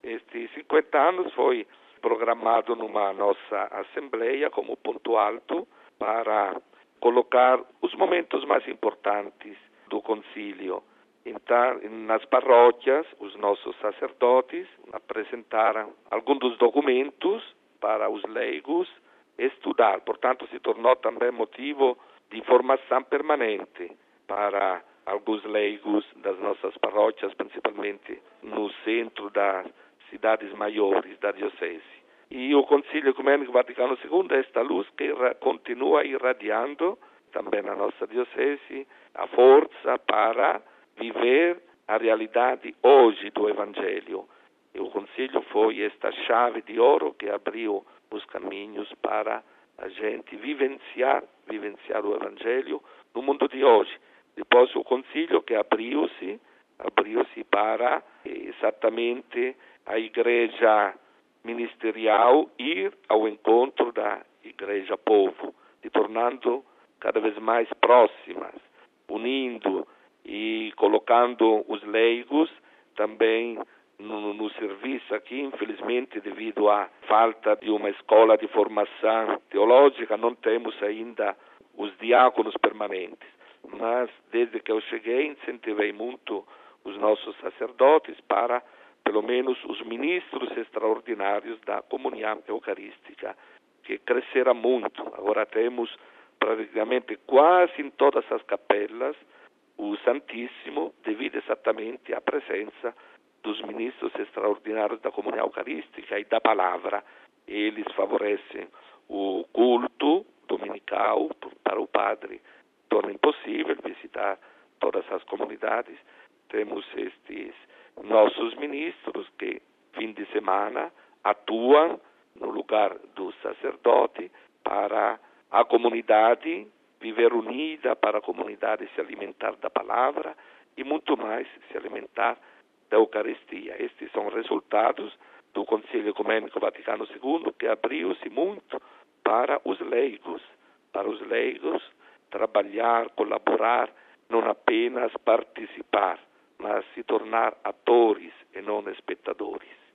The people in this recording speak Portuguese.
Estes 50 anos foi programado numa nossa Assembleia como ponto alto para colocar os momentos mais importantes do concílio. Então, nas paróquias, os nossos sacerdotes apresentaram alguns dos documentos para os leigos estudar. Portanto, se tornou também motivo de formação permanente para alguns leigos das nossas paróquias, principalmente no centro das cidades maiores da diocese. E o Concílio Ecumênico Vaticano II é esta luz que continua irradiando também na nossa diocese a força para viver a realidade hoje do Evangelho. E o Concílio foi esta chave de ouro que abriu os caminhos para a gente vivenciar o Evangelho no mundo de hoje. Depois o Concílio que abriu-se para exatamente a Igreja ministerial ir ao encontro da Igreja Povo, se tornando cada vez mais próximas, unindo e colocando os leigos também no serviço aqui. Infelizmente, devido à falta de uma escola de formação teológica, não temos ainda os diáconos permanentes. Mas, desde que eu cheguei, incentivei muito os nossos sacerdotes para, pelo menos, os ministros extraordinários da comunhão eucarística, que crescerá muito. Agora temos praticamente quase em todas as capelas o Santíssimo, devido exatamente à presença dos ministros extraordinários da comunhão eucarística e da palavra. Eles favorecem o culto dominical para o padre. Torna impossível visitar todas as comunidades. Temos estes nossos ministros que, fim de semana, atuam no lugar do sacerdote para a comunidade viver unida, para a comunidade se alimentar da palavra e muito mais se alimentar da Eucaristia. Estes são resultados do Concílio Ecumênico Vaticano II, que abriu-se muito para os leigos trabalhar, colaborar, não apenas participar, mas se tornar atores e não espectadores.